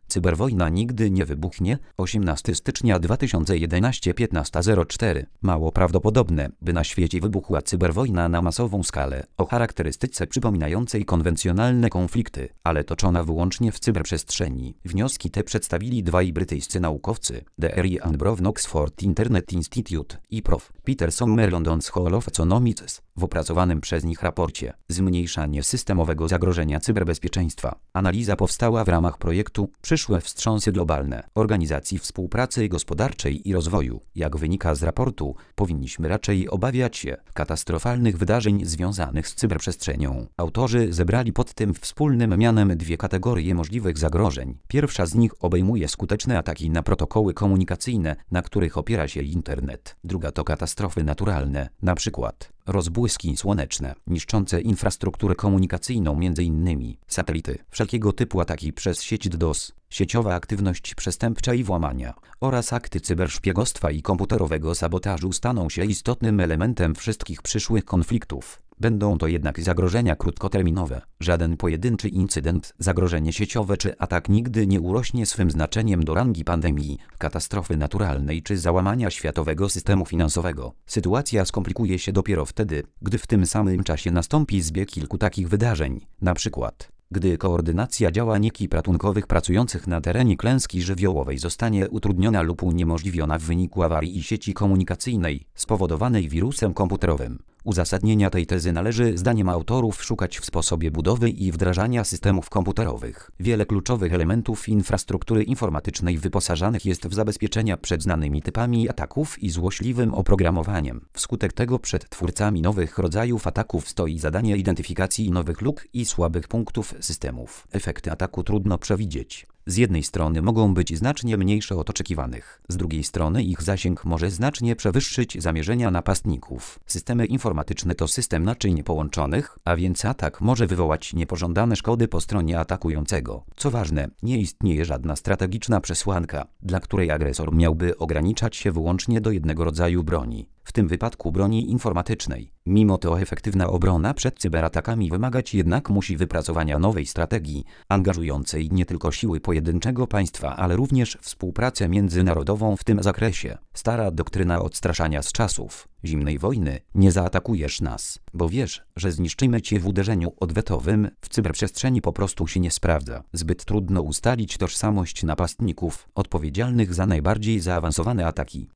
Cyberwojna nigdy nie wybuchnie. 18 stycznia 2011 15:04. Mało prawdopodobne, by na świecie wybuchła cyberwojna na masową skalę, o charakterystyce przypominającej konwencjonalne konflikty, ale toczona wyłącznie w cyberprzestrzeni. Wnioski te przedstawili dwaj brytyjscy naukowcy, Dr. and Prof. Oxford Internet Institute i Prof. Peter Sommer London School of Economics, w opracowanym przez nich raporcie Zmniejszanie systemowego zagrożenia cyberbezpieczeństwa. Analiza powstała w ramach projektu Przyszłe wstrząsy globalne Organizacji Współpracy Gospodarczej i Rozwoju. Jak wynika z raportu, powinniśmy raczej obawiać się katastrofalnych wydarzeń związanych z cyberprzestrzenią. Autorzy zebrali pod tym wspólnym mianem dwie kategorie możliwych zagrożeń. Pierwsza z nich obejmuje skuteczne ataki na protokoły komunikacyjne, na których opiera się internet. Druga to katastrofy naturalne, np. rozbłyski słoneczne, niszczące infrastrukturę komunikacyjną, m.in. satelity, wszelkiego typu ataki przez sieć DDoS, sieciowa aktywność przestępcza i włamania oraz akty cyberszpiegostwa i komputerowego sabotażu staną się istotnym elementem wszystkich przyszłych konfliktów. Będą to jednak zagrożenia krótkoterminowe. Żaden pojedynczy incydent, zagrożenie sieciowe czy atak nigdy nie urośnie swym znaczeniem do rangi pandemii, katastrofy naturalnej czy załamania światowego systemu finansowego. Sytuacja skomplikuje się dopiero wtedy, gdy w tym samym czasie nastąpi zbieg kilku takich wydarzeń, np. gdy koordynacja działań ekip ratunkowych pracujących na terenie klęski żywiołowej zostanie utrudniona lub uniemożliwiona w wyniku awarii sieci komunikacyjnej spowodowanej wirusem komputerowym. Uzasadnienia tej tezy należy zdaniem autorów szukać w sposobie budowy i wdrażania systemów komputerowych. Wiele kluczowych elementów infrastruktury informatycznej wyposażanych jest w zabezpieczenia przed znanymi typami ataków i złośliwym oprogramowaniem. Wskutek tego przed twórcami nowych rodzajów ataków stoi zadanie identyfikacji nowych luk i słabych punktów systemów. Efekty ataku trudno przewidzieć. Z jednej strony mogą być znacznie mniejsze od oczekiwanych, z drugiej strony ich zasięg może znacznie przewyższyć zamierzenia napastników. Systemy informatyczne to system naczyń połączonych, a więc atak może wywołać niepożądane szkody po stronie atakującego. Co ważne, nie istnieje żadna strategiczna przesłanka, dla której agresor miałby ograniczać się wyłącznie do jednego rodzaju broni, w tym wypadku broni informatycznej. Mimo to efektywna obrona przed cyberatakami wymagać jednak musi wypracowania nowej strategii, angażującej nie tylko siły pojedynczego państwa, ale również współpracę międzynarodową w tym zakresie. Stara doktryna odstraszania z czasów zimnej wojny: nie zaatakujesz nas, bo wiesz, że zniszczymy cię w uderzeniu odwetowym, w cyberprzestrzeni po prostu się nie sprawdza. Zbyt trudno ustalić tożsamość napastników odpowiedzialnych za najbardziej zaawansowane ataki.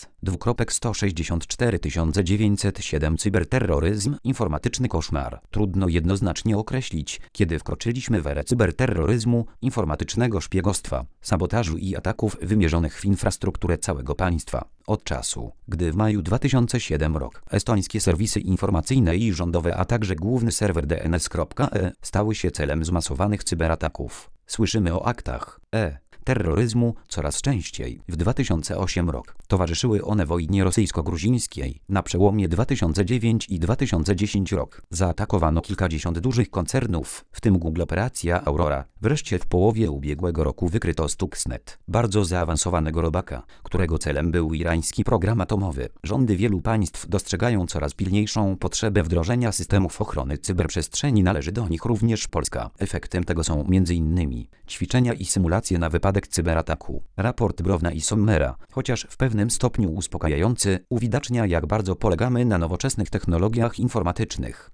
164 907 Cyberterroryzm, informatyczny koszmar. Trudno jednoznacznie określić, kiedy wkroczyliśmy w erę cyberterroryzmu, informatycznego szpiegostwa, sabotażu i ataków wymierzonych w infrastrukturę całego państwa. Od czasu, gdy w maju 2007 rok estońskie serwisy informacyjne i rządowe, a także główny serwer DNS.e stały się celem zmasowanych cyberataków. Słyszymy o aktach terroryzmu coraz częściej. W 2008 rok towarzyszyły one wojnie rosyjsko-gruzińskiej. Na przełomie 2009 i 2010 rok zaatakowano kilkadziesiąt dużych koncernów, w tym Google. Operacja Aurora. Wreszcie w połowie ubiegłego roku wykryto Stuxnet, bardzo zaawansowanego robaka, którego celem był irański program atomowy. Rządy wielu państw dostrzegają coraz pilniejszą potrzebę wdrożenia systemów ochrony cyberprzestrzeni, należy do nich również Polska. Efektem tego są m.in. ćwiczenia i symulacje na wypadek cyberataku. Raport Browna i Sommera, chociaż w pewnym stopniu uspokajający, uwidacznia, jak bardzo polegamy na nowoczesnych technologiach informatycznych.